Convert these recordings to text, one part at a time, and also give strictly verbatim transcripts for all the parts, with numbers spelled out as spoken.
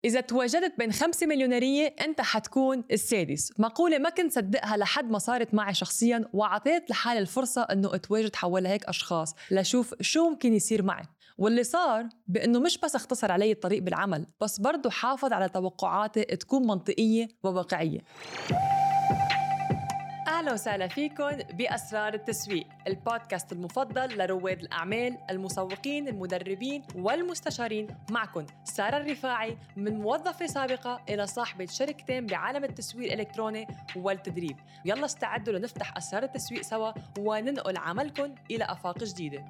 إذا تواجدت بين خمسة مليونيرية أنت حتكون السادس. مقولة ما كنت صدقها لحد ما صارت معي شخصياً وعطيت لحالي الفرصة أنه أتواجد حول هيك أشخاص لشوف شو ممكن يصير معي. واللي صار بأنه مش بس اختصر علي الطريق بالعمل، بس برضو حافظ على توقعاتي تكون منطقية وواقعية. أهلا وسهلا فيكم بأسرار التسويق، البودكاست المفضل لرواد الأعمال، المسوقين، المدربين والمستشارين. معكم سارة الرفاعي، من موظفة سابقة إلى صاحبة شركتين بعالم التسويق الإلكتروني والتدريب. يلا استعدوا لنفتح أسرار التسويق سوا وننقل عملكم إلى آفاق جديدة.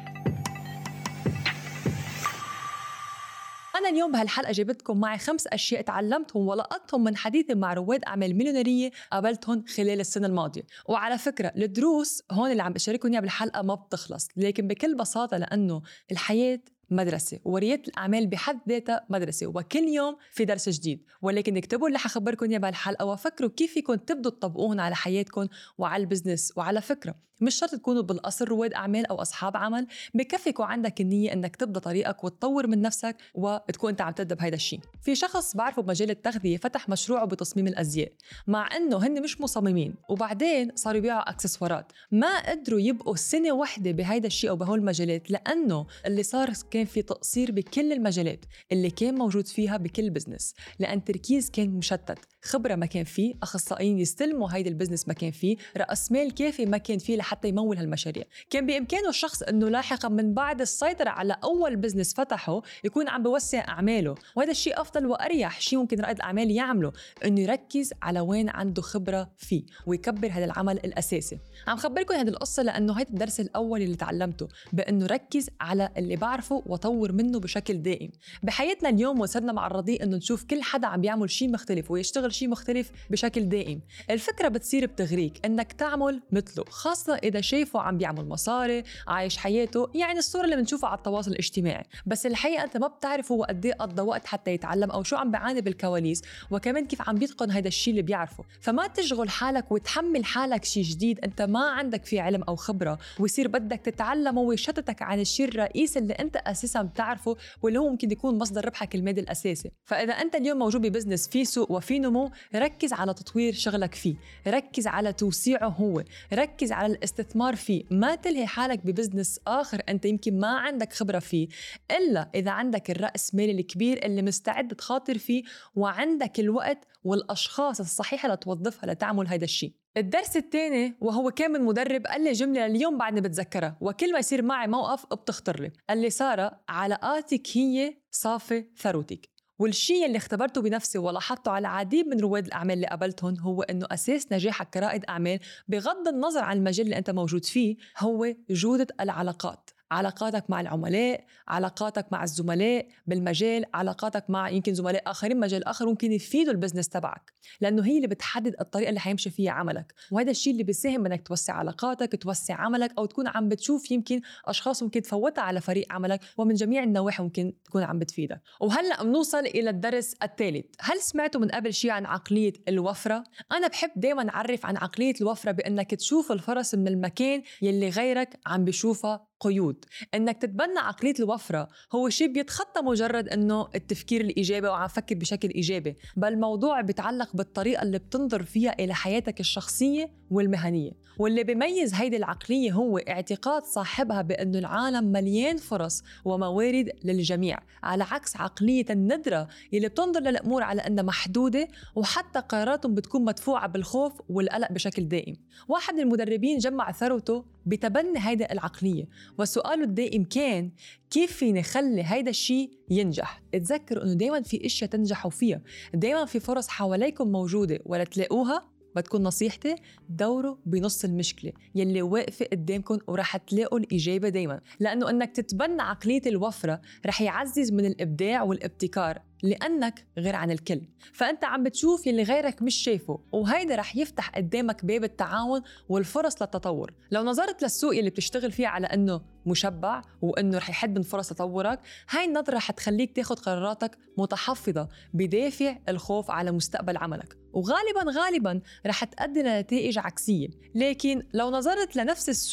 أنا اليوم بهالحلقة جبتكم معي خمس أشياء تعلمتهم ولقطتهم من حديثي مع رواد أعمال مليونيرية قابلتهم خلال السنة الماضية. وعلى فكرة الدروس هون اللي عم بشارككم إياها بالحلقة ما بتخلص، لكن بكل بساطة لأنه الحياة مدرسة وريادة الأعمال بحد ذاتها مدرسة، وكل يوم في درس جديد. ولكن اكتبوا اللي حخبركم إياه بهالحلقة وفكروا كيف فيكم تبدوا تطبقوهن على حياتكم وعلى البزنس. وعلى فكرة مش شرط تكونوا بالأصل رواد أعمال أو أصحاب عمل، بكفيكوا عندك النية إنك تبدأ طريقك وتطور من نفسك وتكون أنت عم تبدأ بهيدا الشيء. في شخص بعرفه بمجال التغذية فتح مشروعه بتصميم الأزياء، مع إنه هن مش مصممين، وبعدين صاروا يبيعوا أكسسوارات. ما قدروا يبقوا سنة واحدة بهيدا الشيء أو بهول المجالات، لأنه اللي صار كان في تقصير بكل المجالات اللي كان موجود فيها بكل بزنس، لأن تركيز كان مشتت، خبرة ما كان فيه، أخصائيين يستلموا هيدا البزنس ما كان فيه، رأس مال كافي ما كان فيه لحتى يمول هالمشاريع. كان بإمكانه الشخص أنه لاحقا من بعد السيطرة على أول بزنس فتحه يكون عم بوسع أعماله، وهذا الشيء أفضل وأريح شيء ممكن رائد الأعمال يعمله، أنه يركز على وين عنده خبرة فيه ويكبر هذا العمل الأساسي. عم خبركم هذه القصة لأنه هيدا الدرس الأول اللي تعلمته، بأنه ركز على اللي بعرفه وطور منه بشكل دائم. بحياتنا اليوم وصلنا مع الرضيء أنه نشوف كل حدا عم بيعمل شيء مختلف ويشتغل شيء مختلف بشكل دائم. الفكرة بتصير بتغريك انك تعمل مثله، خاصة اذا شايفه عم بيعمل مصاري، عايش حياته، يعني الصورة اللي بنشوفها على التواصل الاجتماعي. بس الحقيقة انت ما بتعرف هو قد ايه قضى وقت حتى يتعلم، او شو عم بيعاني بالكواليس، وكمان كيف عم بيتقن هذا الشيء اللي بيعرفه. فما تشغل حالك وتحمل حالك شيء جديد انت ما عندك فيه علم او خبرة، ويصير بدك تتعلمه ويشتتك عن الشيء الرئيسي اللي انت اساسا بتعرفه، واللي هو ممكن يكون مصدر ربحك المادي الاساسي. فاذا انت اليوم موجود ببزنس فيه سوق وفيه نمو، ركز على تطوير شغلك فيه، ركز على توسيعه هو، ركز على الاستثمار فيه. ما تلهي حالك ببزنس آخر أنت يمكن ما عندك خبرة فيه، إلا إذا عندك الرأس مال الكبير اللي مستعد تخاطر فيه، وعندك الوقت والأشخاص الصحيحة لتوظفها لتعمل هذا الشيء. الدرس الثاني وهو كان من مدرب قال لي جملة اليوم بعدني بتذكرها، وكل ما يصير معي موقف بتخطر لي. قال لي: سارة، علاقاتك هي صافي ثروتك. والشيء اللي اختبرته بنفسي ولاحظته على عديد من رواد الأعمال اللي قابلتهم هو إنه أساس نجاحك كرائد أعمال بغض النظر عن المجال اللي أنت موجود فيه هو جودة العلاقات. علاقاتك مع العملاء، علاقاتك مع الزملاء بالمجال، علاقاتك مع يمكن زملاء آخرين مجال آخر ممكن يفيدوا البزنس تبعك، لأنه هي اللي بتحدد الطريقة اللي حيمشي فيها عملك. وهذا الشيء اللي بيساهم إنك توسع علاقاتك، توسع عملك، أو تكون عم بتشوف يمكن أشخاص ممكن تفوتها على فريق عملك، ومن جميع النواحي ممكن تكون عم بتفيدك. وهلأ بنوصل إلى الدرس الثالث. هل سمعتوا من قبل شيء عن عقلية الوفرة؟ أنا بحب دايما أعرف عن عقلية الوفرة بأنك تشوف الفرص من المكان يلي غيرك عم بيشوفها قيود. انك تتبنى عقلية الوفرة هو شيء بيتخطى مجرد انه التفكير الايجابي وعم فكر بشكل ايجابي، بل الموضوع بيتعلق بالطريقة اللي بتنظر فيها الى حياتك الشخصية والمهنية. واللي بيميز هيدي العقلية هو اعتقاد صاحبها بانه العالم مليان فرص وموارد للجميع، على عكس عقلية الندرة اللي بتنظر للامور على انها محدودة، وحتى قراراتهم بتكون مدفوعة بالخوف والقلق بشكل دائم. واحد من المدربين جمع ثروته بتبني هيدا العقلية، وسؤاله الدائم كان: كيف فيني نخلي هيدا الشيء ينجح؟ اتذكروا انه دايما في اشياء تنجحوا فيها، دايما في فرص حواليكم موجودة، ولا تلاقوها بتكون نصيحتي دوروا بنص المشكلة يلي واقفة قدامكم ورح تلاقوا الإجابة دايما، لأنه أنك تتبنى عقلية الوفرة رح يعزز من الإبداع والابتكار، لأنك غير عن الكل. فأنت عم بتشوف يلي غيرك مش شايفه، وهيدا رح يفتح قدامك باب التعاون والفرص للتطور. لو نظرت للسوق اللي بتشتغل فيه على أنه مشبع وأنه رح يحد من فرص تطورك، هاي النظرة حتخليك تاخد قراراتك متحفظة بدافع الخوف على مستقبل عملك، وغالباً غالباً رح تؤدي لنتائج عكسية. لكن لو نظرت لنفس السوق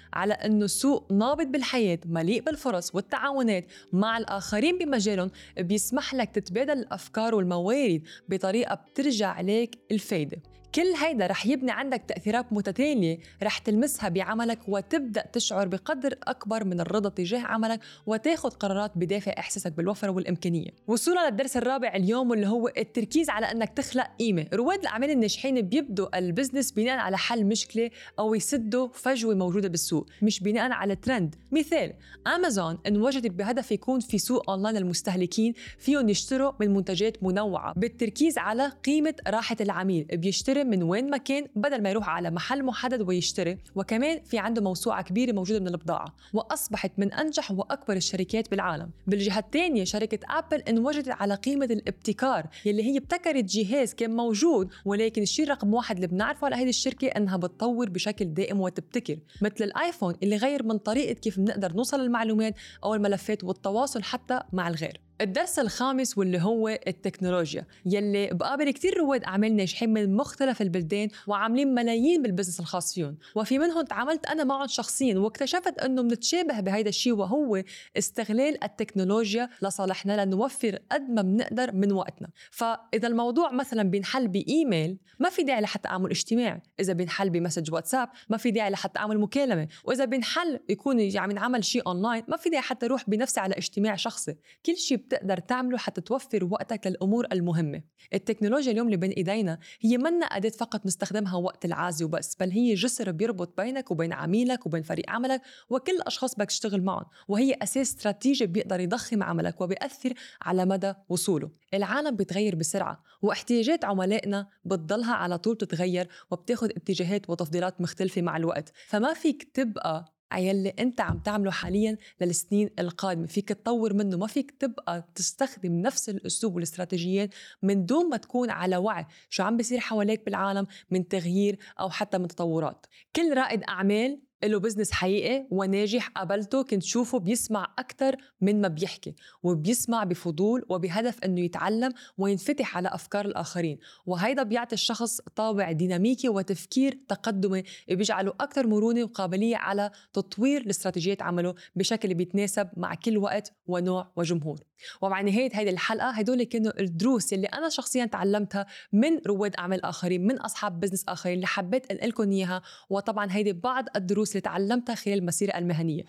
على أنه سوق نابض بالحياة مليء بالفرص والتعاونات مع الآخرين بمجالهم بيسمح لك تتبادل الأفكار والموارد بطريقة بترجع عليك الفايدة. كل هيدا رح يبني عندك تأثيرات متتالية رح تلمسها بعملك وتبدأ تشعر بقدر أكبر من الرضا تجاه عملك وتاخد قرارات بدافع إحساسك بالوفرة والإمكانية. وصولا للدرس الرابع اليوم واللي هو التركيز على أنك تخلق قيمة. رواد الأعمال الناجحين بيبدوا البزنس بناء على حل مشكلة أو يسدوا فجوة موجودة بالسوق، مش بناء على ترند. مثال، أمازون انوجدت بهدف يكون في سوق أونلاين للمستهلكين فيهم يشتروا من منتجات منوعة بالتركيز على قيمة راحة العميل، بيشتري من وين ما كان بدل ما يروح على محل محدد ويشتري، وكمان في عنده موسوعة كبيرة موجودة من البضاعة، وأصبحت من أنجح وأكبر الشركات بالعالم. بالجهة الثانية شركة أبل انوجدت على قيمة الابتكار يلي هي ابتكرت جهاز كان موجود، ولكن الشيء رقم واحد اللي بنعرفه على هذه الشركة أنها بتطور بشكل دائم وتبتكر، مثل الآيفون اللي غير من طريقة كيف بنقدر نوصل للمعلومات أو الملفات والتواصل حتى مع الغير. الدرس الخامس واللي هو التكنولوجيا يلي بقابل كتير رواد أعمال ناجحين من مختلف البلدان وعاملين ملايين بالبزنس الخاص فيهم، وفي منهم تعاملت أنا معهم شخصياً واكتشفت أنه بنتشابه بهيدا الشيء، وهو استغلال التكنولوجيا لصالحنا لنوفر قد ما بنقدر من وقتنا. فإذا الموضوع مثلاً بينحل بإيميل ما في داعي لحتى أعمل اجتماع، إذا بينحل بمسج واتساب ما في داعي لحتى أعمل مكالمة، وإذا بينحل يكون يعني عمل شيء أونلاين ما في داعي حتى أروح بنفسي على اجتماع شخصي. كل شيء بتقدر تعمله حتى توفر وقتك للأمور المهمة. التكنولوجيا اليوم اللي بين إيدينا هي منا أداة فقط نستخدمها وقت العازي وبس، بل هي جسر بيربط بينك وبين عميلك وبين فريق عملك وكل الأشخاص بدك تشتغل معهم، وهي أساس استراتيجي بيقدر يضخم عملك وبيأثر على مدى وصوله. العالم بيتغير بسرعة واحتياجات عملائنا بتضلها على طول تتغير وبتاخد اتجاهات وتفضيلات مختلفة مع الوقت، فما فيك تبقى عيالي انت عم تعمله حاليا للسنين القادمة، فيك تطور منه، ما فيك تبقى تستخدم نفس الأسلوب والاستراتيجيات من دون ما تكون على وعي شو عم بيصير حواليك بالعالم من تغيير أو حتى من تطورات. كل رائد أعمال له بزنس حقيقي وناجح قابلته كنت شوفه بيسمع أكتر من ما بيحكي، وبيسمع بفضول وبهدف أنه يتعلم وينفتح على أفكار الآخرين، وهيدا بيعطي الشخص طابع ديناميكي وتفكير تقدمي بيجعله أكتر مرونة وقابلية على تطوير الاستراتيجيات عمله بشكل بيتناسب مع كل وقت ونوع وجمهور. ومع نهاية هذه الحلقة هدول كانوا الدروس اللي أنا شخصياً تعلمتها من رواد أعمال آخرين، من أصحاب بزنس آخرين اللي حبيت أنقلكم إياها، وطبعاً هيدي بعض الدروس اللي تعلمتها خلال المسيرة المهنية.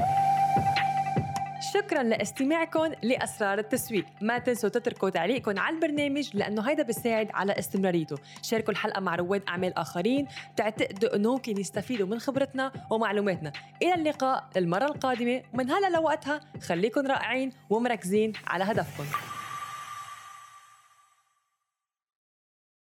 شكراً لاستماعكم لأسرار التسويق. ما تنسوا تتركوا تعليقكم على البرنامج لأنه هيدا بيساعد على استمراريته. شاركوا الحلقة مع رواد أعمال آخرين تعتقدوا أنه ممكن يستفيدوا من خبرتنا ومعلوماتنا. إلى اللقاء المرة القادمة، من هلا لوقتها خليكن رائعين ومركزين على هدفكم.